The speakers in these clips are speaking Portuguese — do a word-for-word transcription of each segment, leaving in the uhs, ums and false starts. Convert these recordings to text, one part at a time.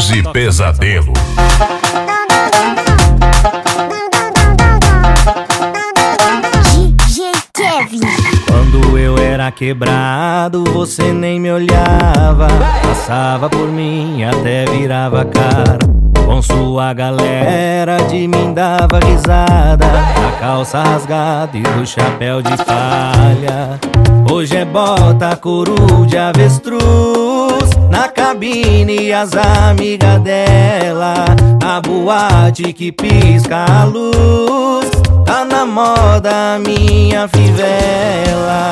Doze Pesadelo. D J Kevin. Quando eu era quebrado, você nem me olhava. Passava por mim, até virava cara. Com sua galera de mim dava risada, da calça rasgada e do chapéu de palha. Hoje é bota, couro de avestruz, na cabine as amigas dela, na boate que pisca a luz. Tá na moda minha fivela.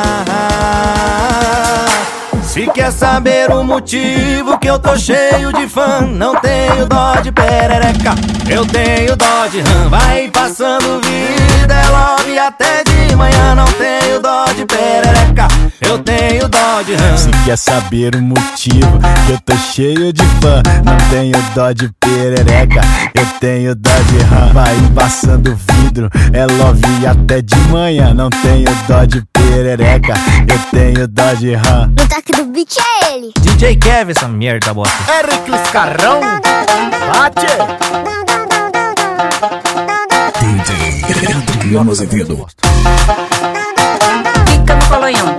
Se quer saber o motivo que eu tô cheio de fã, não tenho dó de perereca, eu tenho dó de rã. Vai passando vida, é love até de manhã, não tenho dó de perereca, eu tenho dó de rã. Se quer saber o motivo que eu tô cheio de fã, não tenho dó de perereca, eu tenho dó de rã. Vai passando vidro, é love até de manhã, não tenho dó de perereca, eu tenho dó de rã. No toque do beat é ele, D J Kevin, essa merda bosta. Éricles Carrão, bate! D J Adriano Azevedo. Fica no colonhão.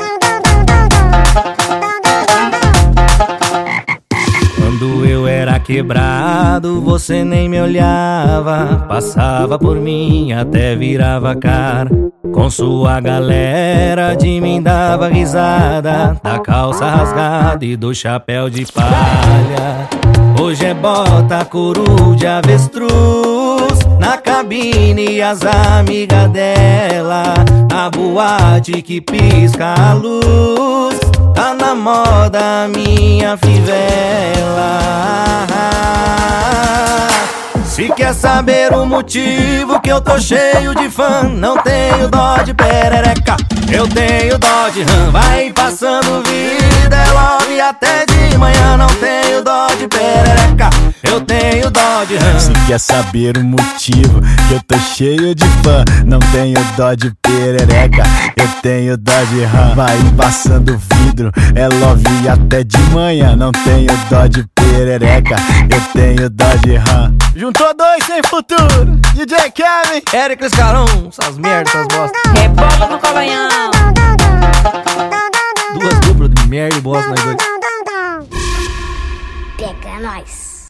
Quando eu era quebrado, você nem me olhava. Passava por mim, até virava cara. Com sua galera de mim dava risada, da calça rasgada e do chapéu de palha. Hoje é bota, couro de avestruz, na cabine as amigas dela, na boate que pisca a luz. Tá na moda minha fivela. Se quer saber o motivo que eu tô cheio de fã, não tenho dó de perereca, eu tenho dó de rã. Vai passando vida, é love até de manhã, não tenho dó de perereca, eu tenho dó de rã. Se quer saber o motivo que eu tô cheio de fã, não tenho dó de perereca, eu tenho dó de rã. Vai passando vidro, é love até de manhã, não tenho dó de perereca, eu tenho dó de rã. Juntou dois sem futuro, D J Kevin, Éricles Carrão, essas merdas, essas bosta. Rebola no colonhão. Duas duplas de merda e bosta nós dois. pega nós.